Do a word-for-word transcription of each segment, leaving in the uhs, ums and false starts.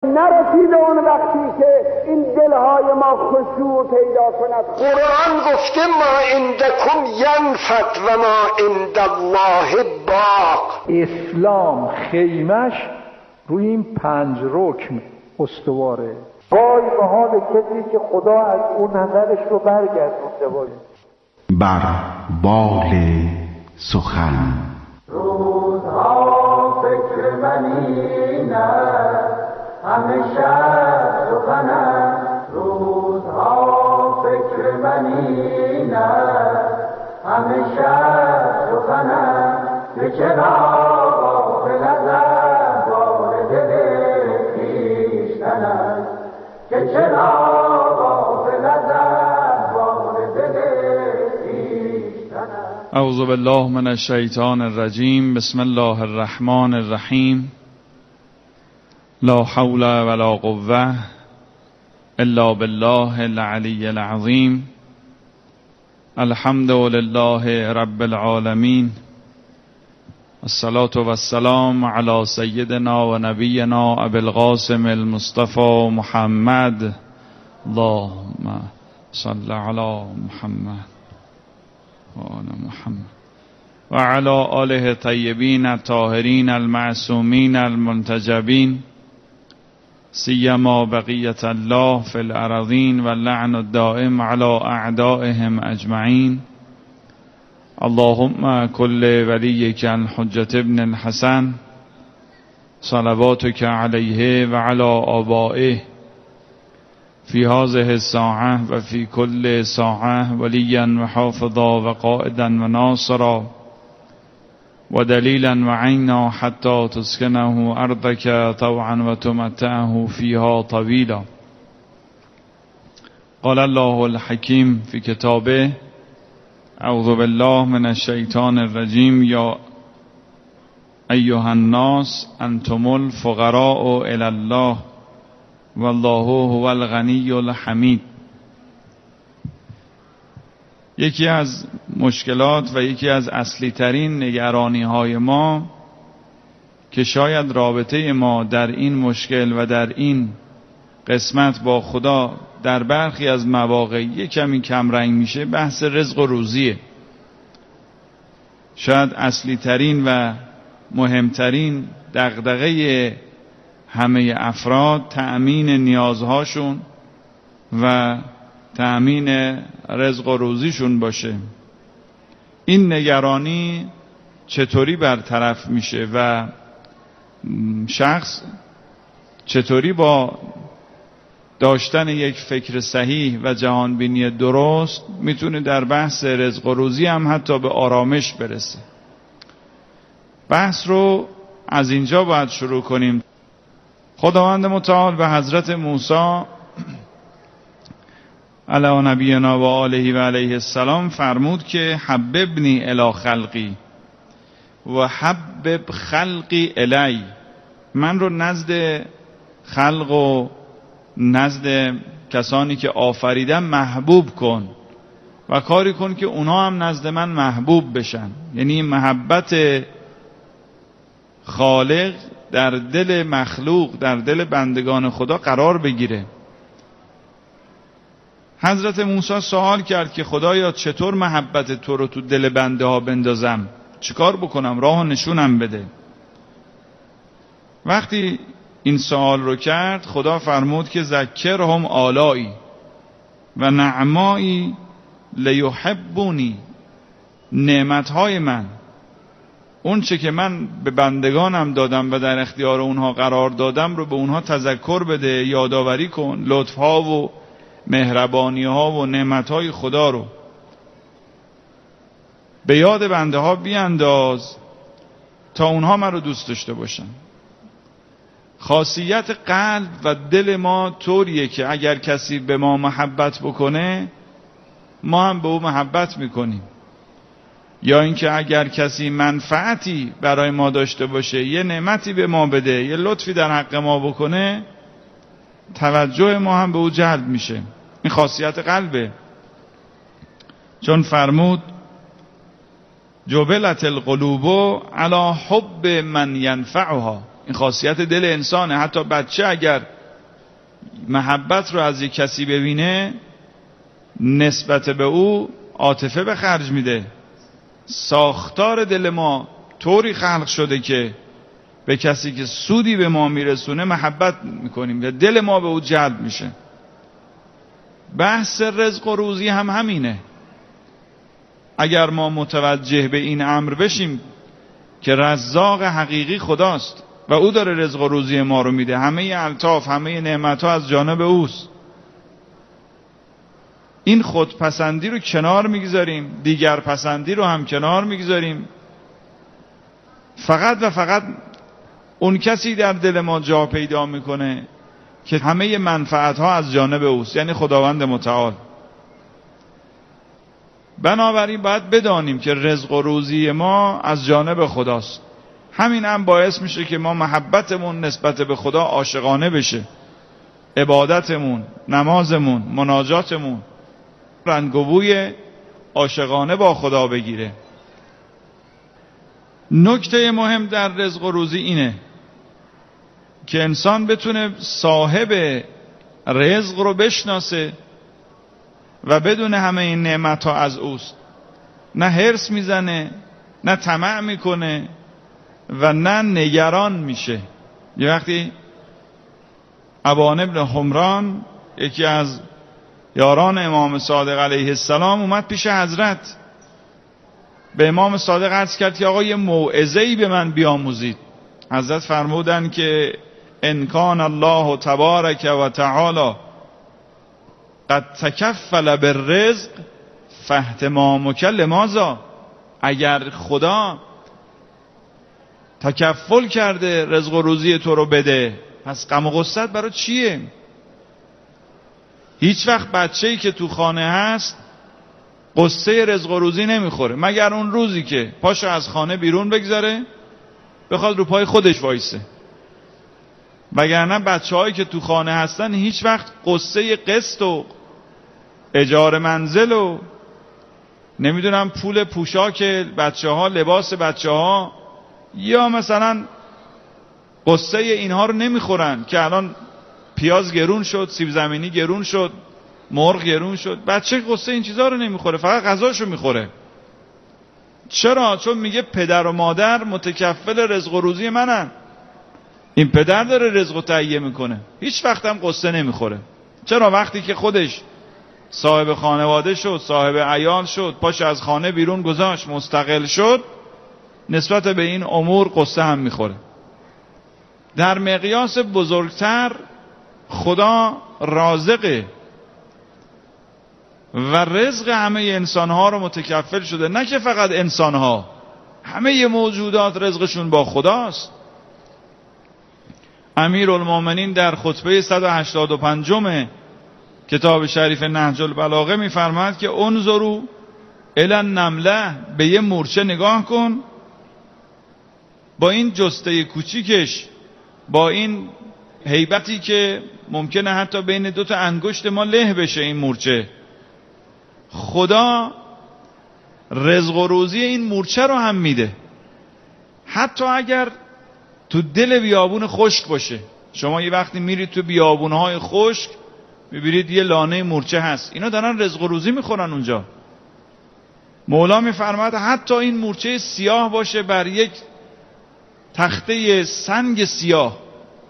نرسید اون وقتی که این دلهای ما خشوع پیدا کند. قرآن گفته ما عندکم ینفد و ما عند الله باق. اسلام خیمش روی این پنج رکن استواره. وای به حال کسی که خدا از اون نظرش رو برگردونده باشه. بر بال سخن روزها فکر منی نه همیشه سخنم. روزها فکر منی نه همیشه سخنم. که چرا غافل ازم بار دل خویشتنم. که چرا غافل ازم بار دل خویشتنم. اعوذ بالله من الشیطان الرجیم. بسم الله الرحمن الرحیم. لا حول ولا قوة الا بالله العلی العظیم. الحمد لله رب العالمین. الصلاة والسلام علی سیدنا و نبینا ابی القاسم المصطفى محمد. اللهم صل علی محمد و آل محمد و علی آله طیبین الطاهرین المعصومین المنتجبین، سیما بقیت الله فی الارضین و اللعن الدائم علی اعدائهم اجمعین. اللهم کل ولیک الحجة ابن الحسن صلواتک علیه و علی آبائه فی هذه الساعة و فی کل ساعة ولیا و حافظا و قائدا و ناصرا و دلیلا و عینا حتی تسکنه ارضک طوعا و تمتعه فیها طویلا. قال الله الحکیم فی کتابه اعوذ بالله من الشیطان الرجیم. یا ایها الناس انتم الفقراء الی الله والله هو الغنی الحمید. یکی از مشکلات و یکی از اصلی ترین نگرانی های ما که شاید رابطه ما در این مشکل و در این قسمت با خدا در برخی از مواقع یک کمی کم رنگ میشه، بحث رزق و روزیه. شاید اصلی ترین و مهمترین دغدغه همه افراد تأمین نیازهاشون و تأمین رزق و روزیشون باشه. این نگرانی چطوری برطرف میشه و شخص چطوری با داشتن یک فکر صحیح و جهانبینی درست میتونه در بحث رزق و روزی هم حتی به آرامش برسه. بحث رو از اینجا باید شروع کنیم. خداوند متعال به حضرت موسی علی نبینا و آله و علیه السلام فرمود که حببنی الی خلقی و حبب خلقی الی. من رو نزد خلق و نزد کسانی که آفریدم محبوب کن و کاری کن که اونا هم نزد من محبوب بشن. یعنی محبت خالق در دل مخلوق، در دل بندگان خدا قرار بگیره. حضرت موسی سوال کرد که خدایا چطور محبت تو رو تو دل بنده ها بندازم؟ چیکار بکنم؟ راه نشونم بده. وقتی این سوال رو کرد، خدا فرمود که ذکرهم آلائی و نعمایی لیحبونی. نعمتهای من، اون چه که من به بندگانم دادم و در اختیار اونها قرار دادم رو به اونها تذکر بده، یادآوری کن. لطفها و مهربانی ها و نعمت های خدا رو به یاد بنده ها بیانداز تا اونها من رو دوست داشته باشن. خاصیت قلب و دل ما طوریه که اگر کسی به ما محبت بکنه ما هم به او محبت میکنیم، یا اینکه اگر کسی منفعتی برای ما داشته باشه، یه نعمتی به ما بده، یه لطفی در حق ما بکنه، توجه ما هم به او جلب میشه. این خاصیت قلبه. چون فرمود جبلت القلوب علی حب من ینفعها. این خاصیت دل انسانه. حتی بچه اگر محبت رو از یک کسی ببینه نسبت به او عاطفه به خرج میده. ساختار دل ما طوری خلق شده که به کسی که سودی به ما میرسونه محبت میکنیم و دل ما به او جلب میشه. بحث رزق و روزی هم همینه. اگر ما متوجه به این امر بشیم که رزاق حقیقی خداست و او داره رزق و روزی ما رو میده، همه الطاف همه نعمت ها از جانب اوست، این خودپسندی رو کنار میگذاریم، دیگر پسندی رو هم کنار میگذاریم، فقط و فقط اون کسی در دل ما جا پیدا میکنه که همه منفعت ها از جانب اوست، یعنی خداوند متعال. بنابراین باید بدانیم که رزق و روزی ما از جانب خداست. همین هم باعث میشه که ما محبتمون نسبت به خدا عاشقانه بشه، عبادتمون، نمازمون، مناجاتمون رنگ و بوی عاشقانه با خدا بگیره. نکته مهم در رزق و روزی اینه که انسان بتونه صاحب رزق رو بشناسه و بدون همه این نعمت ها از اوست، نه حرص میزنه، نه طمع میکنه و نه نگران میشه. یه وقتی ابان ابن حمران یکی از یاران امام صادق علیه السلام اومد پیش حضرت، به امام صادق عرض کرد که آقا یه موعظه‌ای به من بیاموزید. حضرت فرمودن که ان کان الله تبارک و تعالی قد تکفل بالرزق فاهتمامک لماذا؟ اگر خدا تکفل کرده رزق و روزی تو رو بده، پس غم و غصت برای چیه؟ هیچ وقت بچه‌ای که تو خانه هست قصه رزق و روزی نمیخوره مگر اون روزی که پاشو از خانه بیرون بگذاره بخواد رو پای خودش وایسه. وگرنه بچه‌هایی که تو خانه هستن هیچ وقت قصه قسط و اجاره منزل و نمیدونم پول پوشاک بچه‌ها، لباس بچه‌ها یا مثلا قصه اینها رو نمیخورن که الان پیاز گرون شد، سیب زمینی گرون شد، مرغ گرون شد. بچه قصه این چیزها رو نمیخوره، فقط غذاشو میخوره. چرا؟ چون میگه پدر و مادر متکفل رزق و روزی منن، این پدر داره رزق و تهیه میکنه، هیچ وقت هم قصه نمیخوره. چرا؟ وقتی که خودش صاحب خانواده شد، صاحب عیال شد، پاش از خانه بیرون گذاشت، مستقل شد، نسبت به این امور قصه هم میخوره. در مقیاس بزرگتر خدا رازقه و رزق همه انسانها رو متکفل شده، نه که فقط انسانها، همه موجودات رزقشون با خداست. امیرالمومنین در خطبه صد و هشتاد و پنج کتاب شریف نهج البلاغه میفرماید که انظروا الی النمله، به یه مورچه نگاه کن، با این جسته کوچیکش، با این هیبتی که ممکنه حتی بین دو تا انگشت ما له بشه این مورچه، خدا رزق و روزی این مورچه رو هم میده، حتی اگر تو دل بیابون خشک باشه. شما یه وقتی میرید تو بیابونهای خشک میبینید یه لانه مورچه هست، اینا دارن رزق و روزی میخورن اونجا. مولا میفرماید حتی این مورچه سیاه باشه بر یک تخته سنگ سیاه،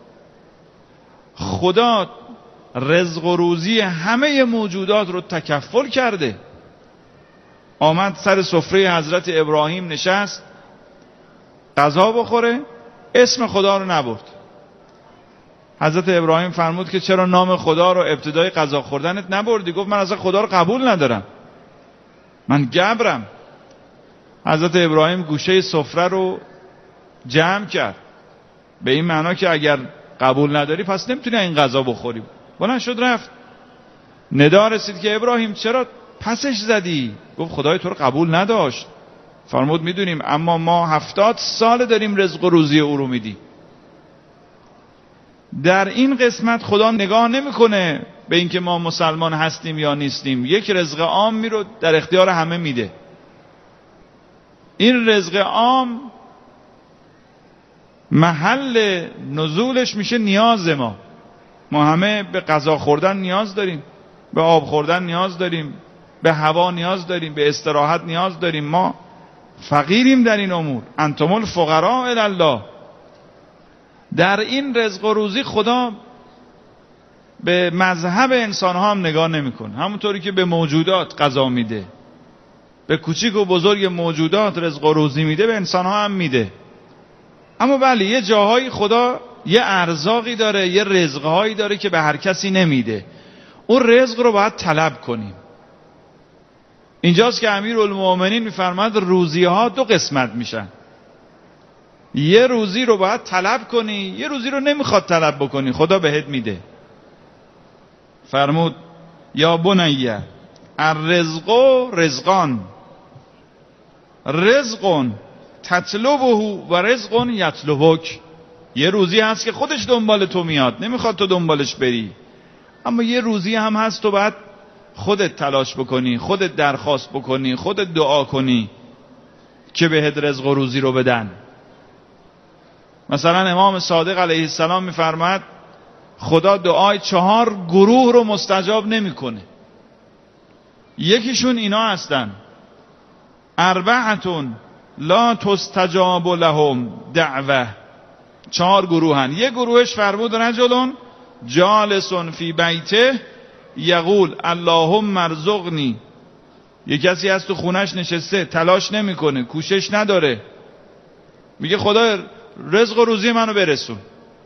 خدا رزق و روزی همه موجودات رو تکفل کرده. آمد سر سفره حضرت ابراهیم نشست غذا بخوره، اسم خدا رو نبرد. حضرت ابراهیم فرمود که چرا نام خدا رو ابتدای غذا خوردنت نبردی؟ گفت من اصلا خدا رو قبول ندارم، من گبرم. حضرت ابراهیم گوشه سفره رو جمع کرد، به این معنا که اگر قبول نداری پس نمیتونی این غذا بخوری. بلند شد رفت. ندا رسید که ابراهیم چرا پسش زدی؟ گفت خدای تو رو قبول نداشت. فرمود میدونیم، اما ما هفتاد سال داریم رزق و روزی او رو میدیم. در این قسمت خدا نگاه نمیکنه به اینکه ما مسلمان هستیم یا نیستیم، یک رزق عامی رو در اختیار همه میده. این رزق عام محل نزولش میشه نیاز ما. ما همه به غذا خوردن نیاز داریم، به آب خوردن نیاز داریم، به هوا نیاز داریم، به استراحت نیاز داریم. ما فقیریم در این امور. انتم الفقراء الی الله. در این رزق و روزی خدا به مذهب انسان ها هم نگاه نمیکنه. همونطوری که به موجودات غذا میده، به کوچیک و بزرگ موجودات رزق و روزی میده، به انسان ها هم میده. اما بله، یه جاهایی خدا یه ارزاقی داره، یه رزقهایی داره که به هر کسی نمیده. اون رزق رو باید طلب کنیم. اینجاست که امیرالمومنین میفرماد روزی ها دو قسمت میشن. یه روزی رو باید طلب کنی، یه روزی رو نمیخواد طلب بکنی، خدا بهت میده. فرمود یا بنیه الرزق رزقان، رزق تطلبه و رزق یطلبک. یه روزی هست که خودش دنبال تو میاد، نمیخواد تو دنبالش بری. اما یه روزی هم هست تو باید خودت تلاش بکنی، خودت درخواست بکنی، خودت دعا کنی که بهت رزق و روزی رو بدن. مثلا امام صادق علیه السلام میفرماد خدا دعای چهار گروه رو مستجاب نمیکنه. یکیشون اینا هستن: اربعتون لا تستجاب لهم دعوه. چهار گروهن. یک گروهش فرمود رجلون جالسون فی بیته یقول اللهم ارزقنی. یک کسی هست تو خونش نشسته، تلاش نمیکنه، کوشش نداره، میگه خدا رزق و روزی منو برسون.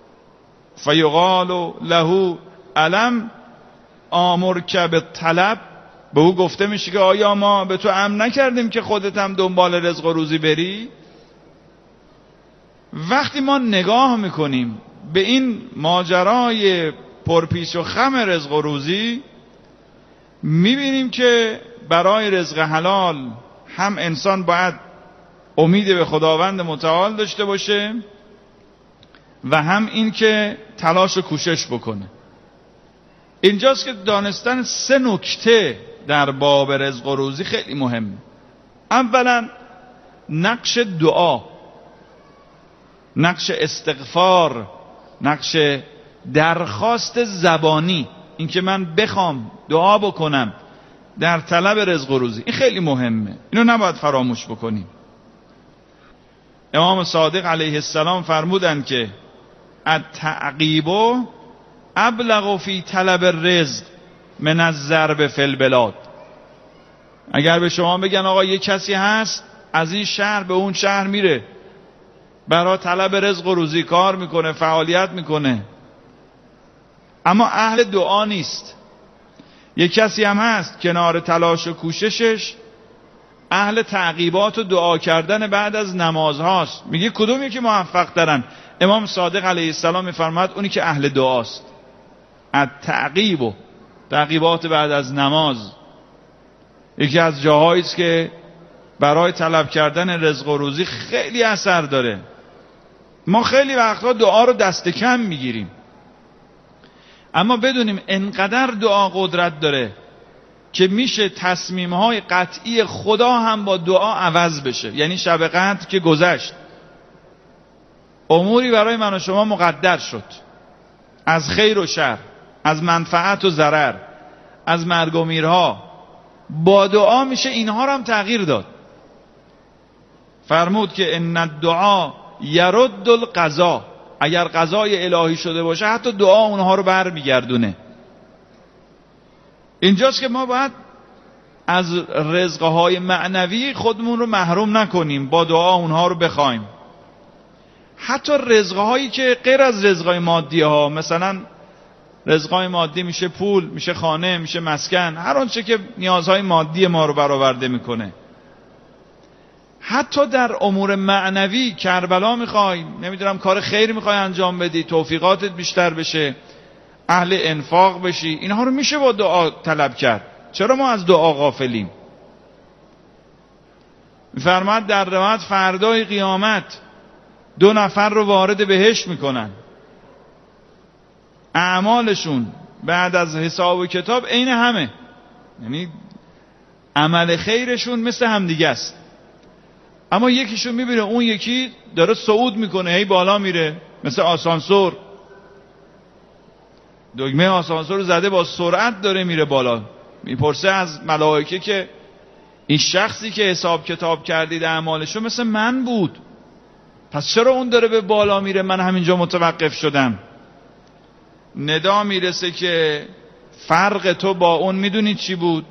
فیقال له الم آمرک بالطلب. به او گفته میشه که آیا ما به تو امر نکردیم که خودت هم دنبال رزق و روزی بری؟ وقتی ما نگاه میکنیم به این ماجرای پرپیچ و خم رزق و روزی، میبینیم که برای رزق حلال هم انسان باید امید به خداوند متعال داشته باشه و هم این که تلاش و کوشش بکنه. اینجاست که دانستن سه نکته در باب رزق و روزی خیلی مهمه. اولا نقش دعا، نقش استغفار، نقش درخواست زبانی، اینکه من بخوام دعا بکنم در طلب رزق و روزی، این خیلی مهمه. اینو نباید فراموش بکنیم. امام صادق علیه السلام فرمودن که التعقیب ابلغ فی طلب الرزق من الضرب فی البلاد. اگر به شما بگن آقا یک کسی هست از این شهر به اون شهر میره، برای طلب رزق و روزی کار میکنه، فعالیت میکنه، اما اهل دعا نیست. یک کسی هم هست کنار تلاش و کوششش اهل تعقیبات و دعا کردن بعد از نماز هاست. میگه کدومی که موفق ترن؟ امام صادق علیه السلام میفرماد اونی که اهل دعاست. التعقیب و تعقیبات بعد از نماز یکی از جاهایی است که برای طلب کردن رزق و روزی خیلی اثر داره. ما خیلی وقتا دعا رو دست کم میگیریم، اما بدونیم انقدر دعا قدرت داره که میشه تصمیم‌های قطعی خدا هم با دعا عوض بشه. یعنی شب قدر که گذشت، اموری برای من و شما مقدر شد، از خیر و شر، از منفعت و ضرر، از مرگ و میرها، با دعا میشه اینها رو هم تغییر داد. فرمود که ان الدعا یرد القضا. اگر قضای الهی شده باشه حتی دعا اونها رو برمیگردونه. اینجاست که ما باید از رزقهای معنوی خودمون رو محروم نکنیم، با دعا اونها رو بخوایم. حتی رزقهایی که غیر از رزقهای مادی ها، مثلا رزقهای مادی میشه پول، میشه خانه، میشه مسکن، هر آنچه که نیازهای مادی ما رو برآورده میکنه. حتی در امور معنوی، کربلا میخوای، نمیدونم کار خیر میخوای انجام بدی، توفیقاتت بیشتر بشه، اهل انفاق بشی، اینها رو میشه با دعا طلب کرد. چرا ما از دعا غافلیم؟ میفرماد در روایت فردای قیامت دو نفر رو وارد بهشت میکنن، اعمالشون بعد از حساب و کتاب عین همه، یعنی عمل خیرشون مثل همدیگه است، اما یکیشون میبینه اون یکی داره صعود میکنه، هی بالا میره مثل آسانسور، دکمه آسانسور رو زده، با سرعت داره میره بالا. میپرسه از ملائکه که این شخصی که حساب کتاب کردید اعمالشو مثل من بود، پس چرا اون داره به بالا میره من همینجا متوقف شدم؟ ندا میرسه که فرق تو با اون میدونی چی بود؟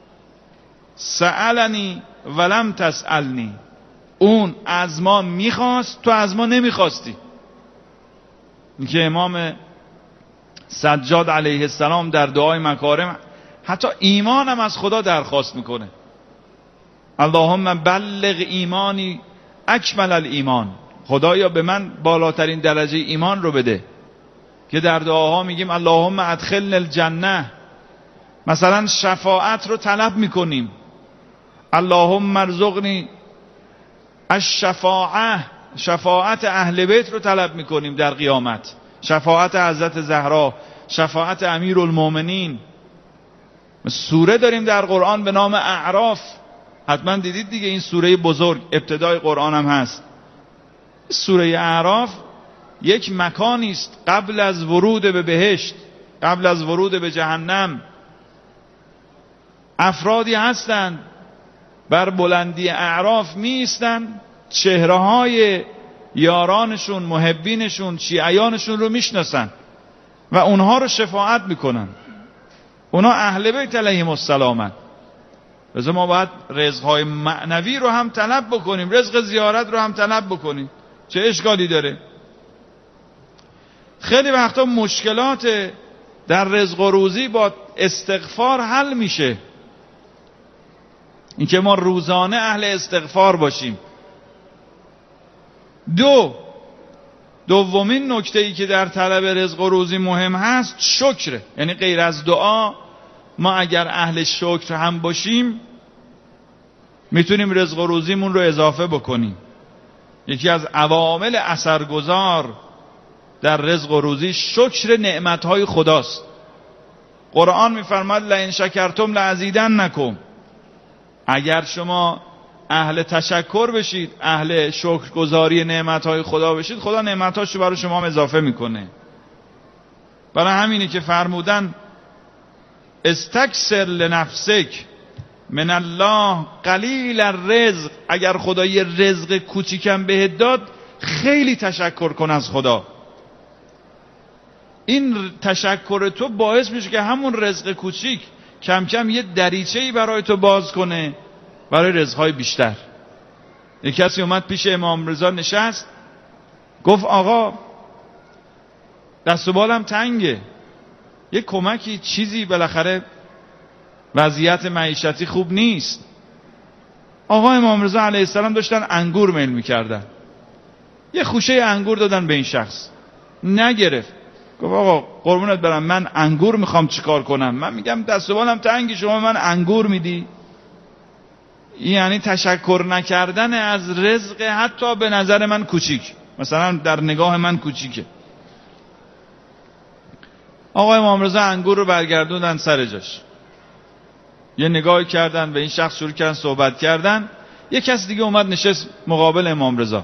سألنی ولم تسألنی. اون از ما میخواست، تو از ما نمیخواستی. این که امام سجاد علیه السلام در دعای مکارم حتی ایمانم از خدا درخواست میکنه. اللهم بلغ ایمانی اکمل الایمان. خدایا به من بالاترین درجه ایمان رو بده. که در دعاها میگیم اللهم ادخلنا الجنه، مثلا شفاعت رو طلب میکنیم. اللهم ارزقنی الشفاعه، شفاعت اهل بیت رو طلب میکنیم در قیامت، شفاعت حضرت زهرا، شفاعت امیرالمومنین. سوره داریم در قرآن به نام اعراف، حتما دیدید دیگه، این سوره بزرگ ابتدای قرآن هم هست. سوره اعراف یک مکانی است قبل از ورود به بهشت، قبل از ورود به جهنم. افرادی هستند بر بلندی اعراف می ایستند، چهره های یارانشون، محبینشون، شیعیانشون رو میشناسن و اونها رو شفاعت میکنن. اونا اهل بیت علیهم السلام. لذا ما باید رزقهای معنوی رو هم طلب بکنیم، رزق زیارت رو هم طلب بکنیم. چه اشکالی داره؟ خیلی وقتا مشکلات در رزق و روزی با استغفار حل میشه. اینکه ما روزانه اهل استغفار باشیم. دو دومین نکته ای که در طلب رزق و روزی مهم هست شکره. یعنی غیر از دعا ما اگر اهل شکر هم باشیم میتونیم رزق و روزیمون رو اضافه بکنیم. یکی از عوامل اثرگذار در رزق و روزی شکر نعمتهای خداست. قرآن میفرماد لئن شکرتم لازیدنکم. اگر شما اهل تشکر بشید، اهل شکرگزاری نعمتهای خدا بشید، خدا نعمتهاشو برای شما اضافه میکنه. برای همینه که فرمودن استکثر لنفسک من الله قلیل الرزق. اگر خدا یه رزق کوچیکم بهت داد خیلی تشکر کن از خدا. این تشکر تو باعث میشه که همون رزق کوچیک کم کم یه دریچه‌ای برای تو باز کنه برای رزق‌های بیشتر. یک کسی اومد پیش امام رضا نشست، گفت آقا دست و بالم تنگه، یه کمکی چیزی، بالاخره وضعیت معیشتی خوب نیست. آقا امام رضا علیه السلام داشتن انگور میل میکردن، یه خوشه انگور دادن به این شخص، نگرفت. گفت آقا قربونت برم من انگور میخوام چیکار کنم؟ من میگم دست و بالم تنگی، شما من انگور میدی؟ یعنی تشکر نکردن از رزق حتی به نظر من کوچیک، مثلا در نگاه من کوچیکه. آقا امام رضا انگور رو برگردوندن سر جاش، یه نگاهی کردن به این شخص، شروع کردن صحبت کردن. یه کس دیگه اومد نشست مقابل امام رضا،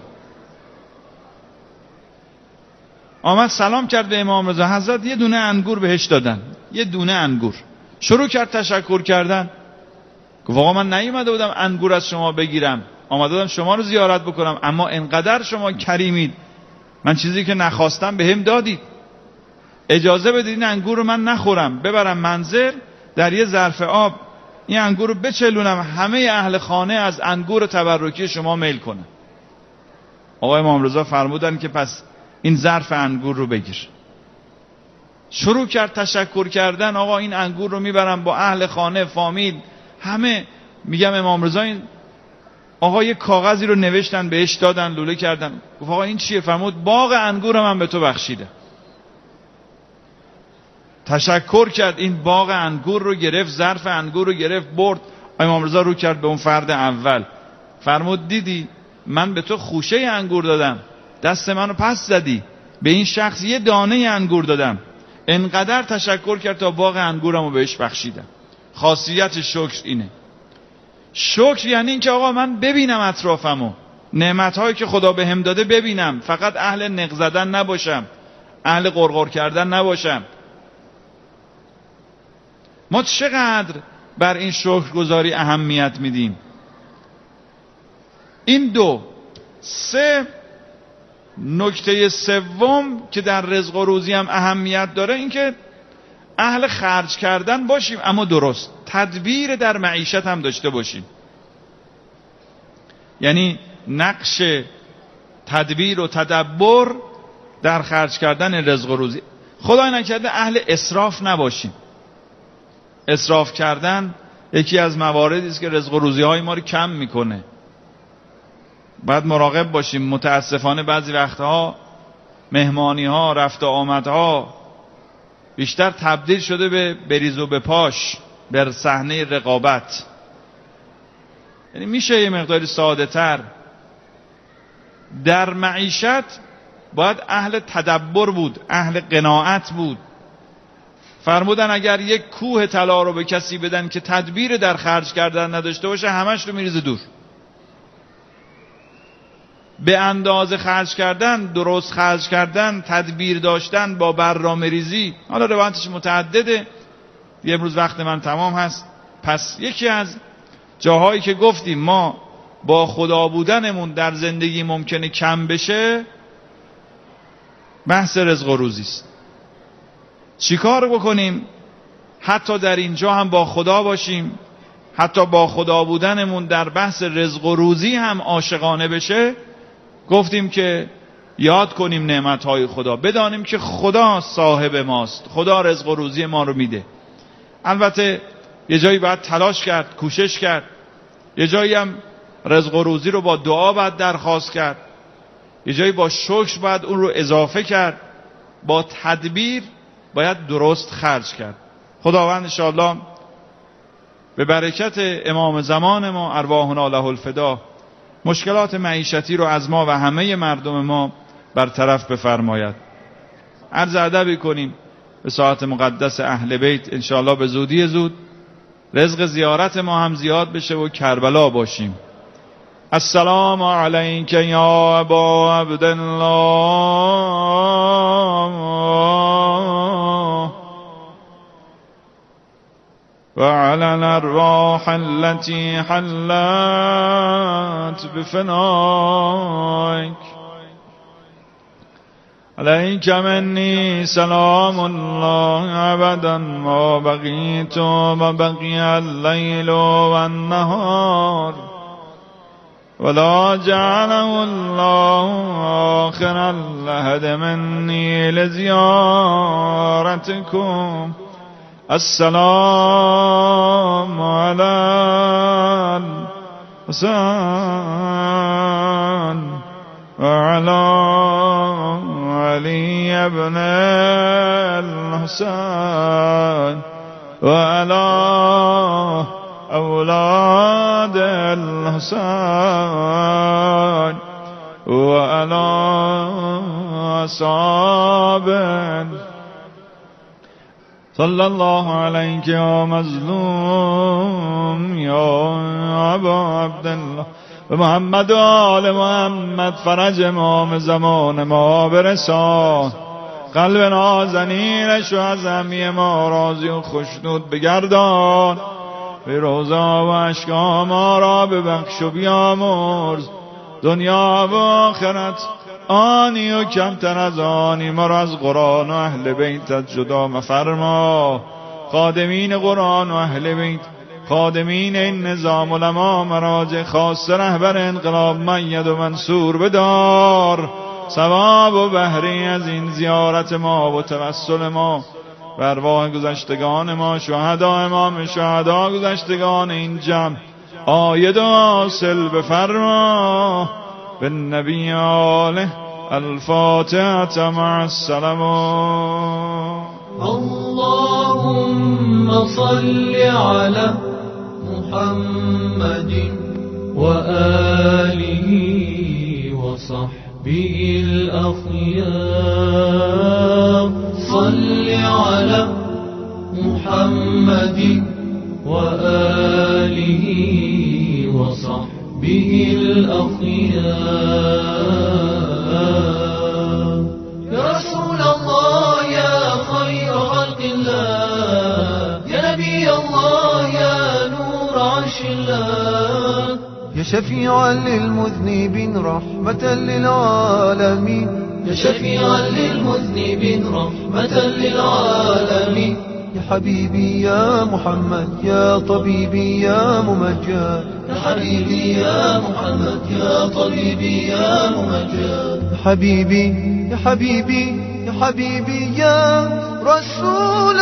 آمد سلام کرد به امام رضا. حضرت یه دونه انگور بهش دادن، یه دونه انگور. شروع کرد تشکر کردن. گفت آقا من نیومده بودم انگور از شما بگیرم، آمده بودم شما رو زیارت بکنم، اما انقدر شما کریمید، من چیزی که نخواستم بهم دادید. اجازه بدید این انگور رو من نخورم، ببرم منزل در یه ظرف آب این انگور رو بچلونم، همه اهل خانه از انگور تبرکی شما میل کنن. آقا امام رضا فرمودن که پس این ظرف انگور رو بگیر. شروع کرد تشکر کردن. آقا این انگور رو میبرم با اهل خانه، فامیل، همه. میگم امام رضا این آقا یه کاغذی رو نوشتن بهش دادن، لوله کردن. گفت آقا این چیه؟ فرمود باغ انگور من به تو بخشیدم. تشکر کرد، این باغ انگور رو گرفت، ظرف انگور رو گرفت برد. امام رضا رو کرد به اون فرد اول، فرمود دیدی من به تو خوشه انگور دادم، دست منو پس زدی، به این شخص یه دانه انگور دادم، انقدر تشکر کرد تا باغ انگورم رو بهش بخشیدم. خاصیت شکر اینه. شکر یعنی این که آقا من ببینم اطرافمو، نعمتهایی که خدا بهم داده ببینم، فقط اهل نق زدن نباشم، اهل غرغر کردن نباشم. ما چقدر بر این شکرگزاری اهمیت میدیم؟ این دو. سه، نکته سوم که در رزق و روزی هم اهمیت داره، این که اهل خرج کردن باشیم، اما درست تدبیر در معیشت هم داشته باشیم. یعنی نقش تدبیر و تدبر در خرج کردن رزق و روزی. خدای نکرده اهل اسراف نباشیم. اسراف کردن یکی از مواردی است که رزق و روزی های ما رو کم میکنه. باید مراقب باشیم. متاسفانه بعضی وقتها مهمانی ها، رفت و آمدها بیشتر تبدیل شده به بریز و بپاش، بر صحنه رقابت. یعنی میشه یه مقداری ساده تر. در معیشت باید اهل تدبر بود، اهل قناعت بود. فرمودن اگر یک کوه طلا رو به کسی بدن که تدبیر در خرج کردن نداشته باشه، همش رو میریزه دور. به اندازه خرج کردن، درست خرج کردن، تدبیر داشتن با برنامه ریزی، حالا روایتش متعدده، یه امروز وقت من تمام هست. پس یکی از جاهایی که گفتیم ما با خدا بودنمون در زندگی ممکنه کم بشه، بحث رزق و روزی است. چی کار بکنیم حتی در اینجا هم با خدا باشیم، حتی با خدا بودنمون در بحث رزق و روزی هم عاشقانه بشه؟ گفتیم که یاد کنیم نعمتهای خدا، بدانیم که خدا صاحب ماست، خدا رزق و روزی ما رو میده. البته یه جایی باید تلاش کرد، کوشش کرد، یه جایی هم رزق و روزی رو با دعا باید درخواست کرد، یه جایی با شکر باید اون رو اضافه کرد، با تدبیر باید درست خرج کرد. خداوند انشاءالله به برکت امام زمان ما ارواحنا له الفدا مشکلات معیشتی رو از ما و همه مردم ما برطرف بفرماید. عرض ادبی کنیم به ساعت مقدس اهل بیت، انشاءالله به زودی زود رزق زیارت ما هم زیاد بشه و کربلا باشیم. السلام علیک یا ابا عبدالله و علی الارواح التي حلت بفنائك علیک منی سلام الله ابدا ما بقیت و بقی اللیل و النهار ولا جعله الله آخر العهد منی لزیارتكم. السلام علی الحسن و علی علی ابن الحسن و علی اولاد الحسن و علی اصحاب صلی الله علیک یا مظلوم یا ابا عبدالله و محمد و آل محمد فرج امام زمان ما برسان. قلب نازنینش و از همی ما راضی و خوشنود بگردان. به روزا و اشکا ما را ببخش و بیامرز. دنیا و آخرت آنی و کمتر از آنی ما را از قرآن و اهل بیتت جدا مفرما. خادمین قرآن و اهل بیت، خادمین این نظام علما مراجع خاص رهبر انقلاب مید و منصور بدار. ثواب و بهره از این زیارت ما و توسل ما و ارواح گذشتگان ما، شهدا امام شهدا گذشتگان این جمع آید و حاصل بفرما. به نبی آله الفاتحة مع السلام. اللهم صل على محمد وآله وصحبه الأخيار. صل على محمد وآله وصحبه الأخيار. يا رسول الله يا خير خلق الله يا نبي عرش الله. يا شفيعا للمذنبين رحمة للعالمين، يا شفيعا للمذنبين رحمة للعالمين. يا حبيبي يا محمد يا طبيبي يا ممجد، يا حبيبي يا محمد يا طبيبي يا ممجد. يا حبيبي يا حبيبي يا حبيبي يا رسول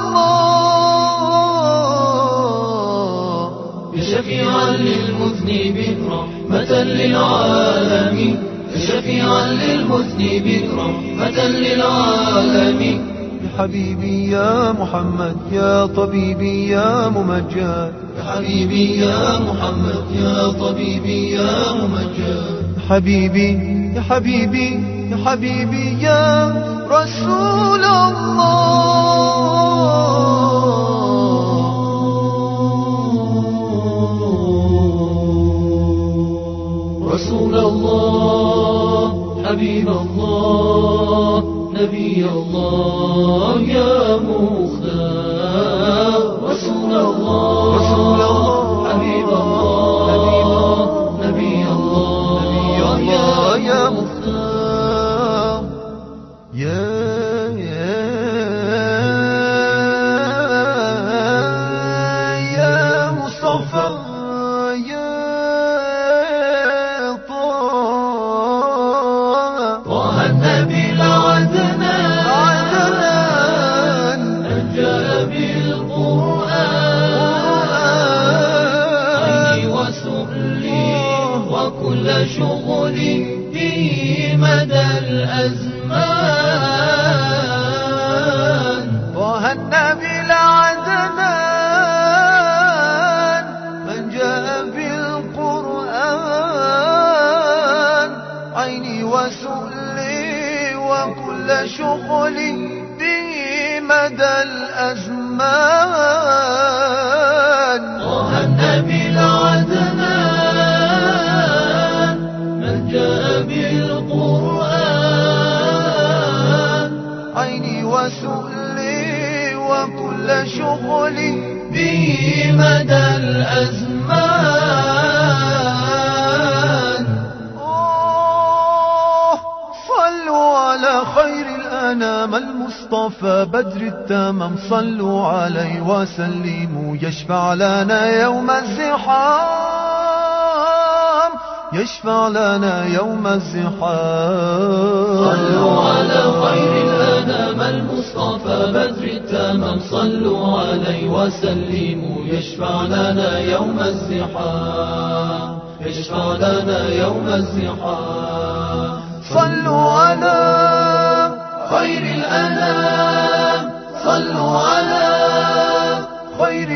الله. يا شفيعا للمذنبين رحمة للعالمين، يا شفيعا للمذنبين رحمة للعالمين. يا حبيبي يا محمد يا طبيبي يا ممجد، يا حبيبي يا محمد يا طبيبي يا ممجد. يا حبيبي يا حبيبي يا حبيبي يا رسول الله. رسول الله حبيب الله نبي الله يا مختار. رسول الله رسول الله حبيب الله نبي الله الله يا مختار. يا يا يا مصطفى يا طه طه النبي العدنان من جاء بالقرآن. عيني وسؤلي وكل شغلي به مدى الأزمان. طه النبي العدنان من جاء بالقرآن. عيني وسؤلي وكل شغلي به مدى الأزمان. طه النبي العدنان من جاء بالقرآن. عيني وسؤلي وكل شغلي به مدى الأزمان. أوه صلوا على خير الأنام المصطفى بدر التمام. صلوا عليه وسلموا يشفع لنا يوم الزحام، يشفع لنا يوم الزحام. صلوا على خير الأنام المصطفى بدر التمام. صلوا عليه وسلموا يشفع لنا يوم الزحام، يشفع لنا يوم الزحام. صلوا على خير الأنام، صلوا على خير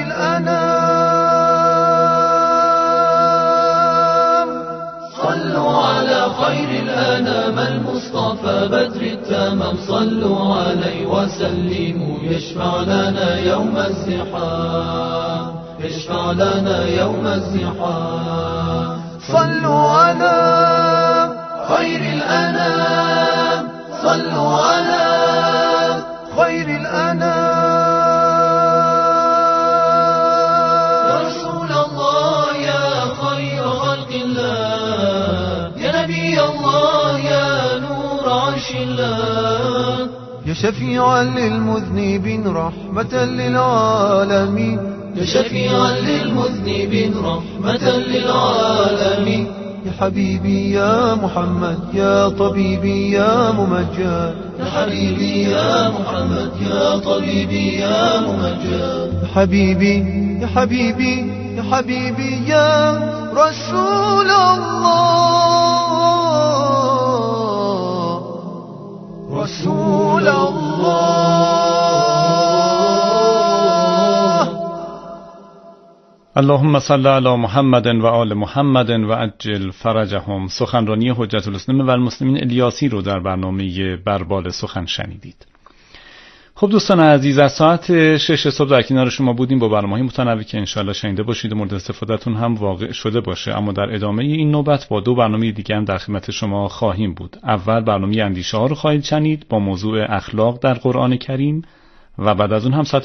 الأنام. صلوا على خير الأنام المصطفى بدر التمام. صلوا عليه وسلموا يشفع لنا يوم الزحام، يشفع لنا يوم الزحام. صلوا على خير الأنام، صلوا على خير الأنام. يا رسول الله يا خير خلق الله، يا نبي الله يا نور عرش الله. يا شفيعا للمذنبين رحمة للعالمين، يا شفيعا للمذنبين رحمة للعالمين. يا حبيبي يا محمد يا طبيبي يا ممجد. يا حبيبي يا محمد يا طبيبي يا ممجد. يا حبيبي يا حبيبي يا حبيبي يا رسول الله. رسول الله. اللهم صل علی محمد و آل محمد و عجل فرجهم. سخنرانی حجت الاسلام و المسلمین الیاسی رو در برنامه بربال سخن شنیدید. خب دوستان عزیز، از ساعت شش صبح در کنار شما بودیم با برنامه‌های متنوعی که انشالله شنیده باشید و مورد استفادهتون هم واقع شده باشه. اما در ادامه این نوبت با دو برنامه دیگه هم در خدمت شما خواهیم بود. اول برنامه اندیشه ها رو خواهید شنید با موضوع اخلاق در قرآن کریم و بعد از اون هم ساعت